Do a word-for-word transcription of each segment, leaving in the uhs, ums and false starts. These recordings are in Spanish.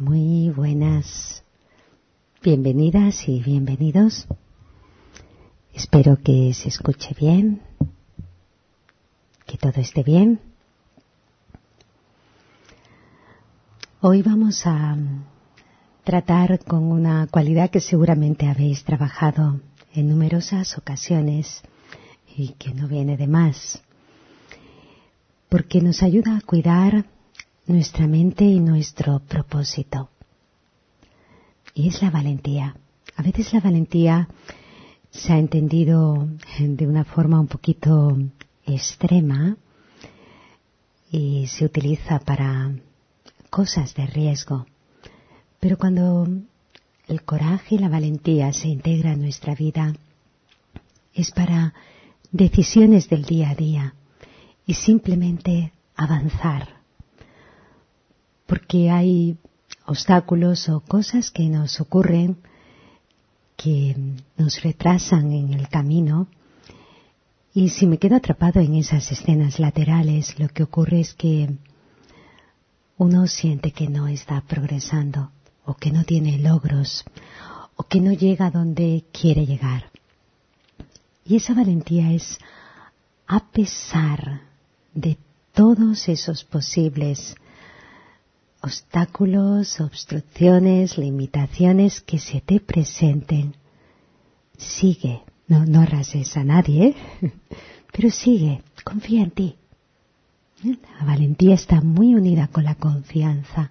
Muy buenas, bienvenidas y bienvenidos. Espero que se escuche bien, que todo esté bien. Hoy vamos a tratar con una cualidad que seguramente habéis trabajado en numerosas ocasiones y que no viene de más, porque nos ayuda a cuidar nuestra mente y nuestro propósito. Y es la valentía. A veces la valentía se ha entendido de una forma un poquito extrema y se utiliza para cosas de riesgo. Pero cuando el coraje y la valentía se integran en nuestra vida, es para decisiones del día a día y simplemente avanzar. Porque hay obstáculos o cosas que nos ocurren que nos retrasan en el camino, y si me quedo atrapado en esas escenas laterales, lo que ocurre es que uno siente que no está progresando, o que no tiene logros, o que no llega a donde quiere llegar. Y esa valentía es a pesar de todos esos posibles obstáculos, obstrucciones, limitaciones que se te presenten. Sigue, no, no arrases a nadie, ¿eh? Pero sigue, confía en ti. La valentía está muy unida con la confianza,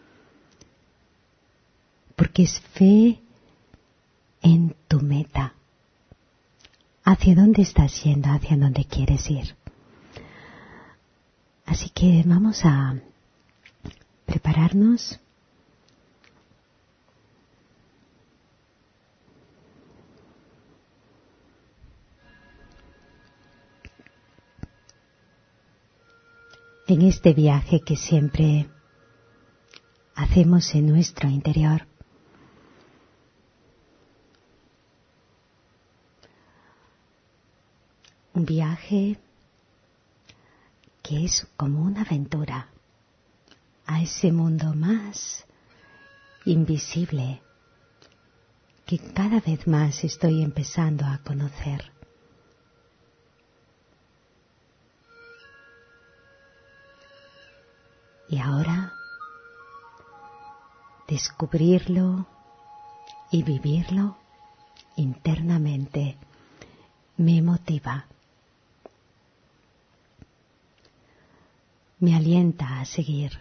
porque es fe en tu meta, hacia dónde estás yendo, hacia dónde quieres ir. Así que vamos a prepararnos. En este viaje que siempre hacemos en nuestro interior. Un viaje que es como una aventura a ese mundo más invisible que cada vez más estoy empezando a conocer. Y ahora descubrirlo y vivirlo internamente me motiva, me alienta a seguir.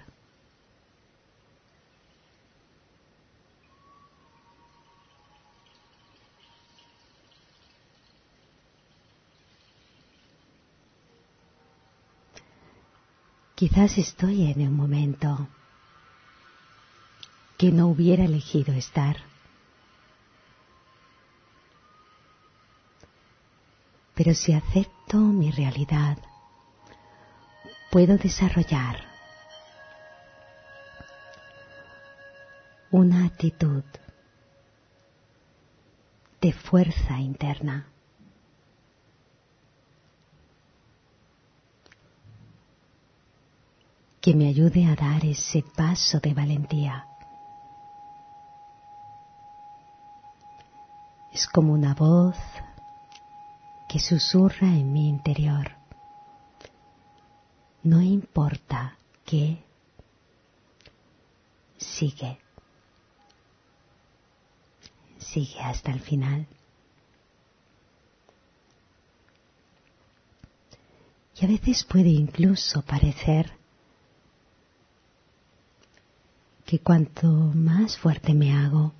Quizás estoy en un momento que no hubiera elegido estar. Pero si acepto mi realidad, puedo desarrollar una actitud de fuerza interna. Que me ayude a dar ese paso de valentía. Es como una voz que susurra en mi interior. No importa qué, sigue. Sigue hasta el final. Y a veces puede incluso parecer que cuanto más fuerte me hago,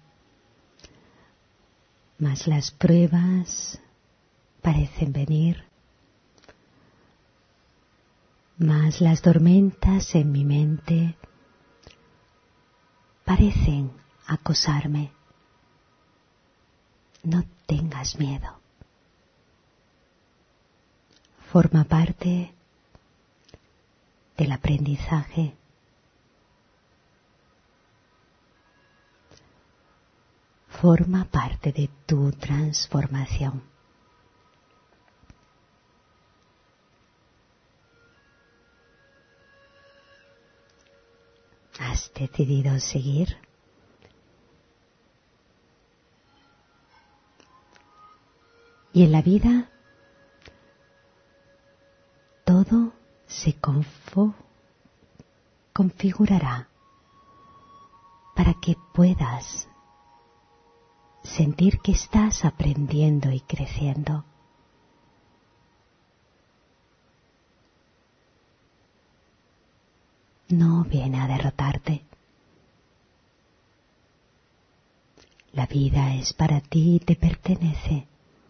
más las pruebas parecen venir, más las tormentas en mi mente parecen acosarme. No tengas miedo. Forma parte del aprendizaje. Forma parte de tu transformación. ¿Has decidido seguir? Y en la vida todo se confo- configurará para que puedas sentir que estás aprendiendo y creciendo. No viene a derrotarte. La vida es para ti y te pertenece.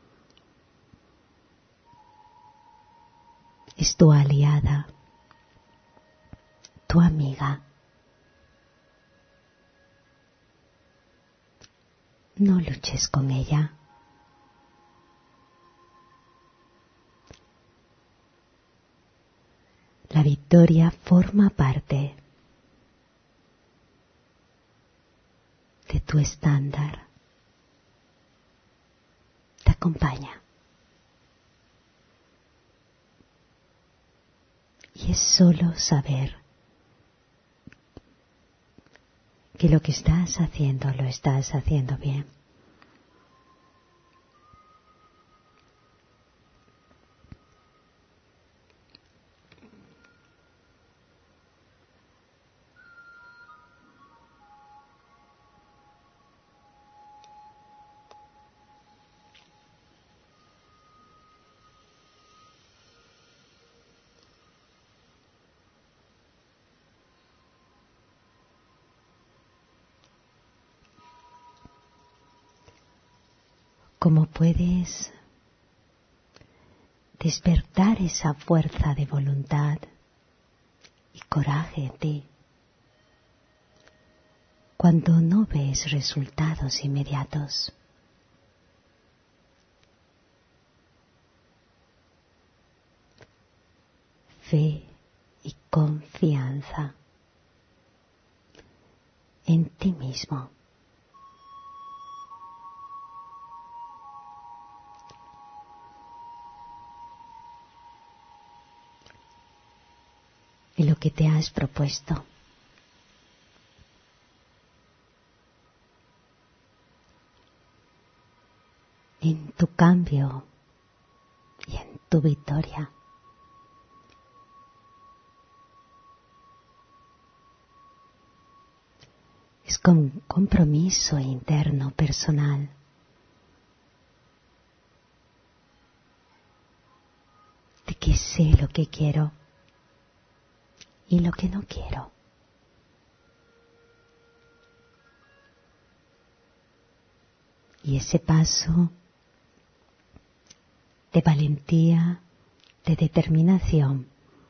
Es tu aliada, tu amiga. No luches con ella. La victoria forma parte de tu estándar. Te acompaña. Y es solo saber que lo que estás haciendo lo estás haciendo bien. ¿Cómo puedes despertar esa fuerza de voluntad y coraje en ti cuando no ves resultados inmediatos? Fe y confianza en ti mismo. En lo que te has propuesto. En tu cambio y en tu victoria. Es con compromiso interno personal. De que sé lo que quiero y lo que no quiero. Y ese paso de valentía, de determinación,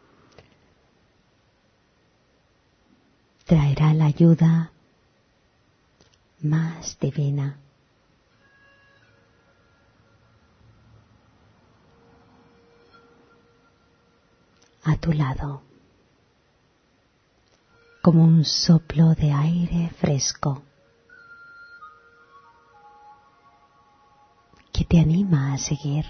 traerá la ayuda más divina. A tu lado, como un soplo de aire fresco que te anima a seguir.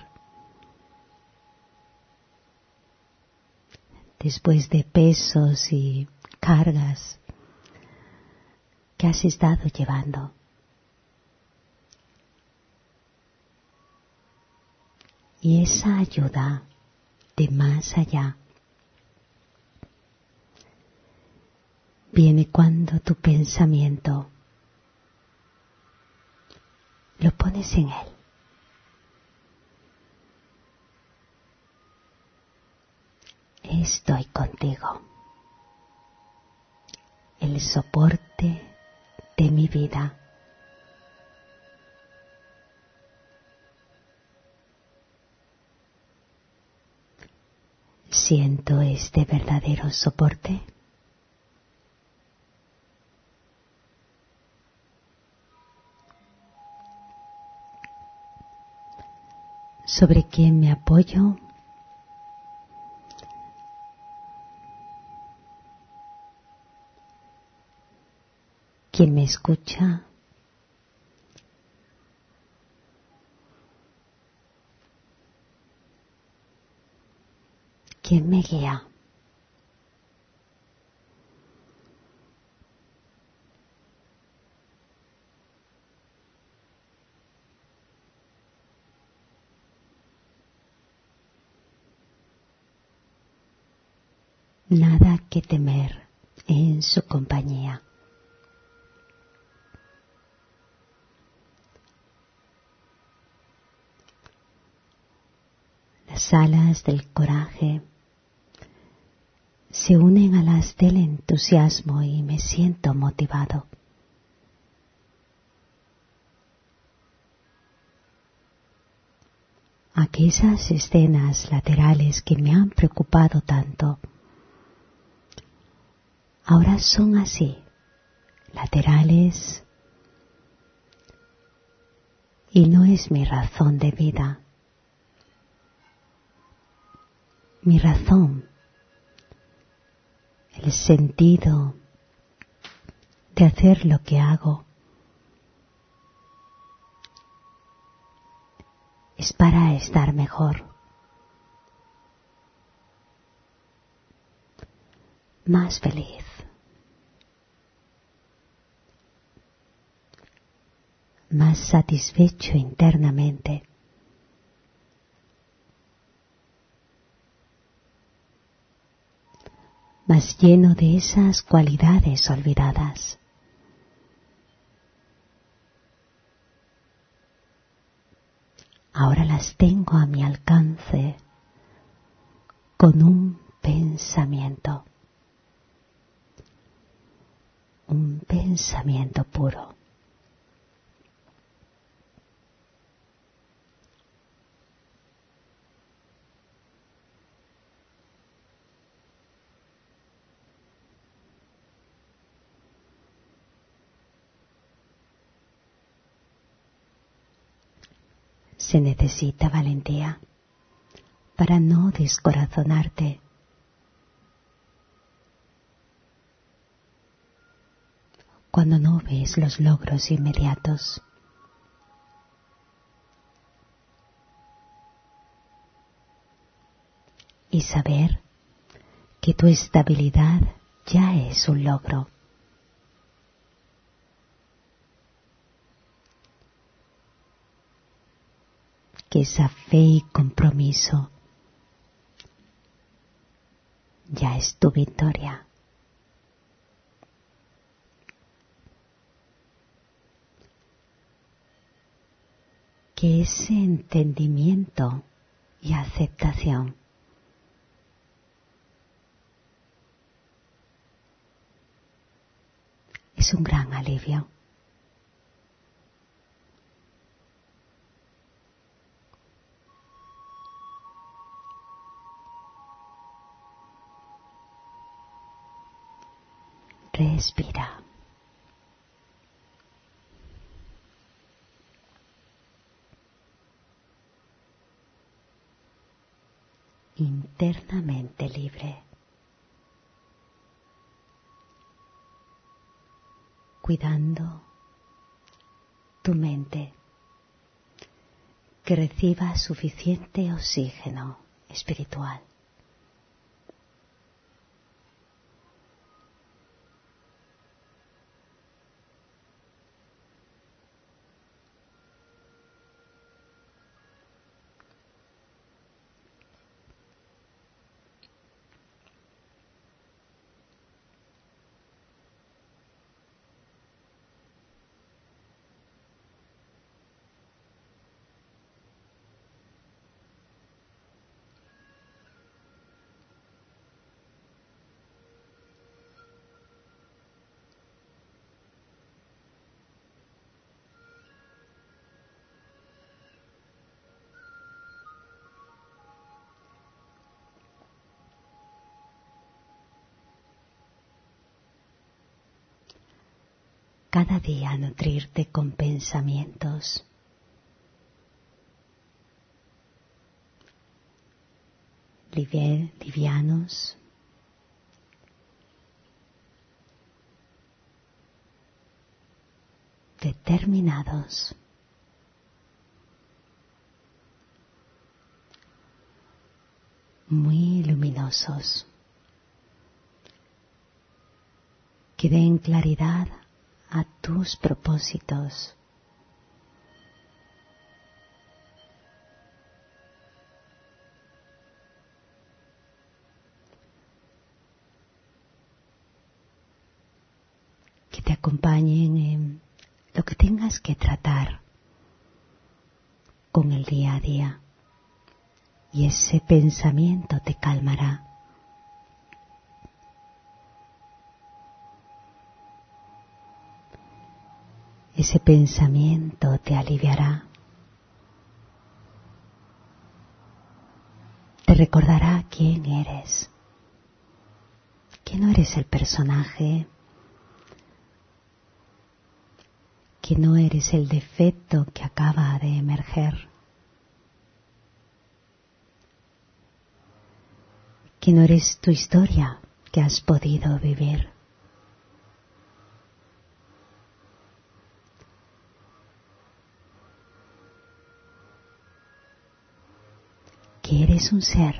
Después de pesos y cargas que has estado llevando. Y esa ayuda de más allá viene cuando tu pensamiento lo pones en él. Estoy contigo. El soporte de mi vida. Siento este verdadero soporte. Sobre quien me apoyo. Quien me escucha. Quien me guía. nada que temer en su compañía. Las alas del coraje se unen a las del entusiasmo y me siento motivado. Aquellas escenas laterales que me han preocupado tanto, ahora son así, laterales, y no es mi razón de vida. Mi razón, el sentido de hacer lo que hago, es para estar mejor, más feliz, más satisfecho internamente. Más lleno de esas cualidades olvidadas. Ahora las tengo a mi alcance con un pensamiento, un pensamiento puro. Se necesita valentía para no descorazonarte. Cuando no ves los logros inmediatos. Y saber que tu estabilidad ya es un logro. Que esa fe y compromiso ya es tu victoria. Que ese entendimiento y aceptación es un gran alivio. Respira. Internamente libre. Cuidando tu mente que reciba suficiente oxígeno espiritual. Cada día nutrirte con pensamientos livianos, determinados, muy luminosos, que den claridad a tus propósitos. te acompañen en lo que tengas que tratar con el día a día, y ese pensamiento te calmará. Ese pensamiento te aliviará. Te recordará quién eres, que no eres el personaje, que no eres el defecto que acaba de emerger, que no eres tu historia que has podido vivir. Que eres un ser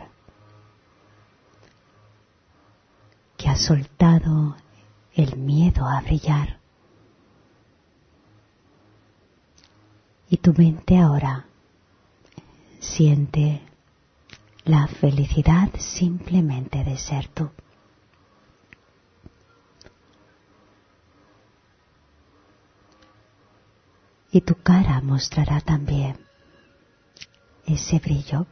que ha soltado el miedo a brillar. Y tu mente ahora siente la felicidad simplemente de ser tú. Y tu cara mostrará también ese brillo.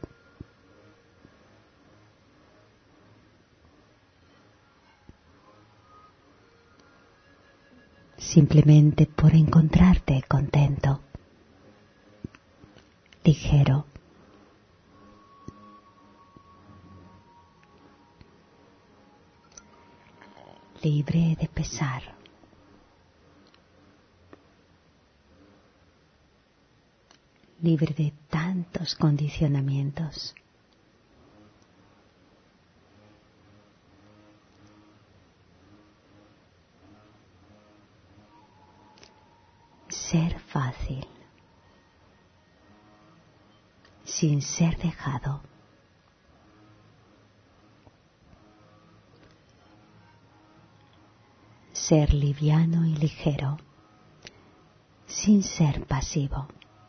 Simplemente por encontrarte contento, ligero, libre de pesar. Libre de tantos condicionamientos. Ser fácil, sin ser dejado. Ser liviano y ligero, sin ser pasivo.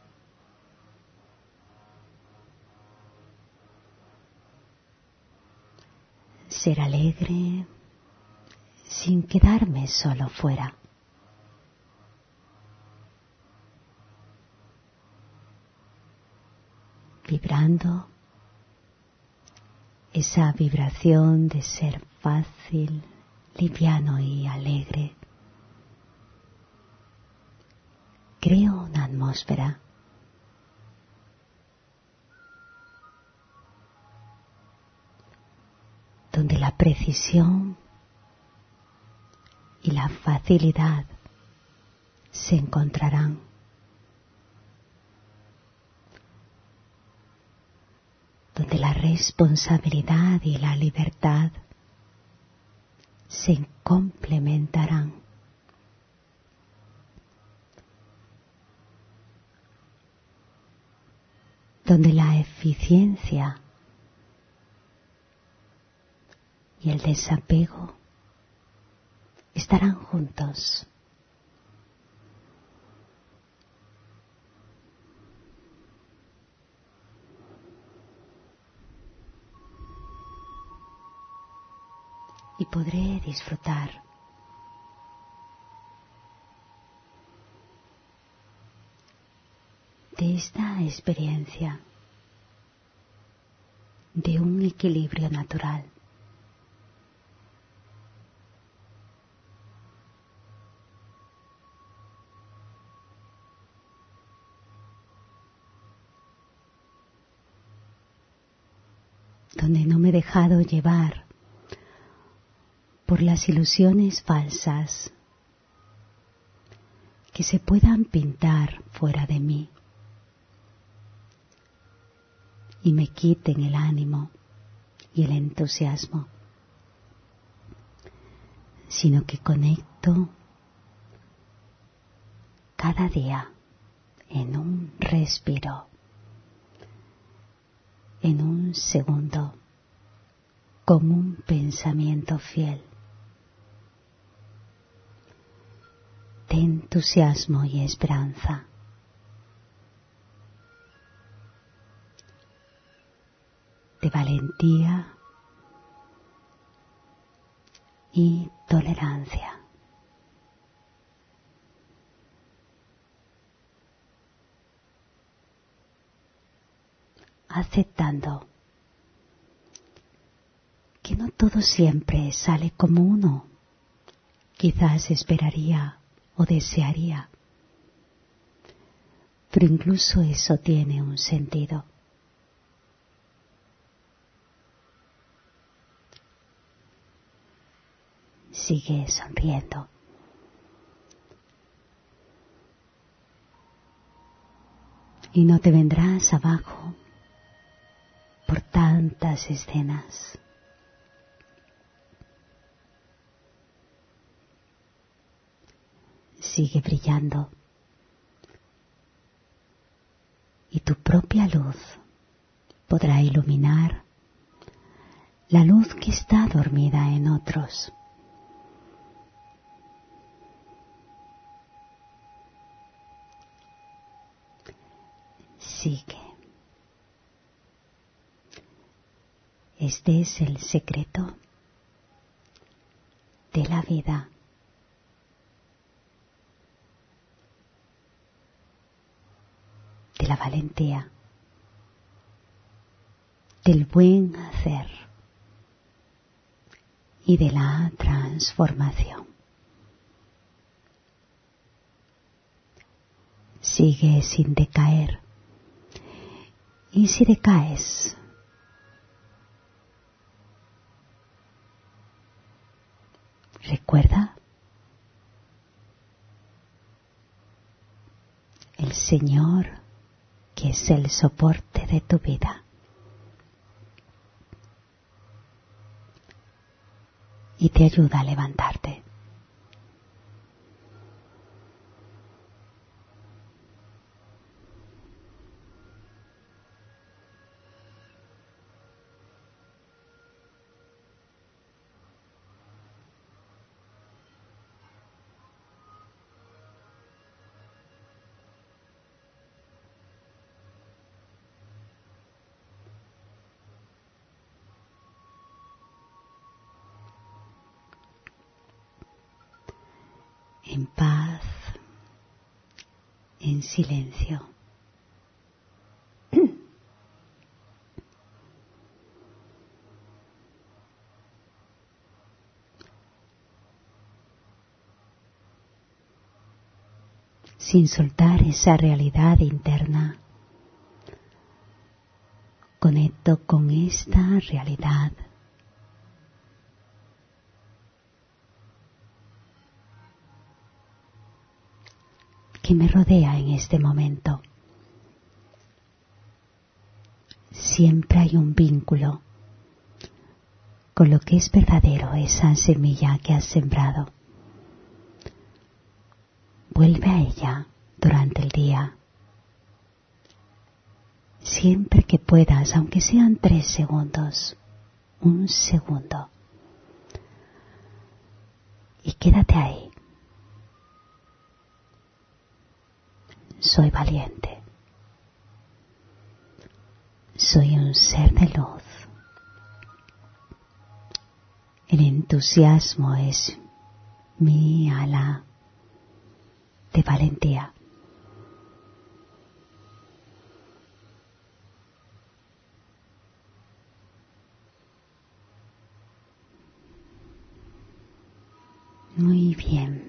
Ser alegre, sin quedarme solo fuera. Vibrando esa vibración de ser fácil, liviano y alegre. Creo una atmósfera donde la precisión y la facilidad se encontrarán. Donde la responsabilidad y la libertad se complementarán. Donde la eficiencia y el desapego estarán juntos. Y podré disfrutar de esta experiencia de un equilibrio natural. Donde no me he dejado llevar por las ilusiones falsas que se puedan pintar fuera de mí y me quiten el ánimo y el entusiasmo, sino que conecto cada día en un respiro, en un segundo, con un pensamiento fiel de entusiasmo y esperanza. De valentía y tolerancia. aceptando que no todo siempre sale como uno quizás esperaría o desearía, pero incluso eso tiene un sentido. Sigue sonriendo. Y no te vendrás abajo por tantas escenas. Sigue brillando. Y tu propia luz podrá iluminar la luz que está dormida en otros. Sigue. Este es el secreto de la vida. De la valentía. Del buen hacer. Y de la transformación. Sigue sin decaer. Y si decaes, recuerda, el Señor que es el soporte de tu vida. Y te ayuda a levantarte. En paz, en silencio. Sin soltar esa realidad interna, conecto con esta realidad. Que me rodea en este momento. Siempre hay un vínculo con lo que es verdadero, esa semilla que has sembrado. Vuelve a ella durante el día. Siempre que puedas, aunque sean tres segundos, un segundo. Y quédate ahí. Soy valiente. Soy un ser de luz. El entusiasmo es mi ala de valentía. Muy bien.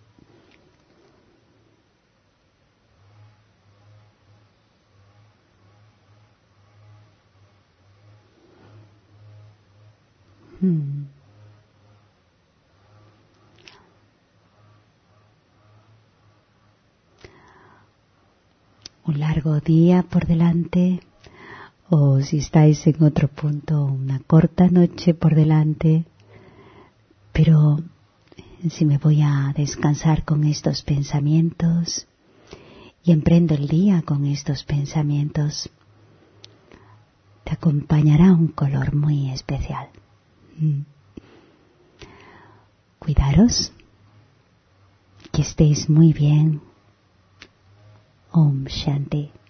Hmm. Un largo día por delante, o si estáis en otro punto, una corta noche por delante, pero si me voy a descansar con estos pensamientos y emprendo el día con estos pensamientos, te acompañará un color muy especial. Mm. Cuidaros, que estéis muy bien. Om Shanti.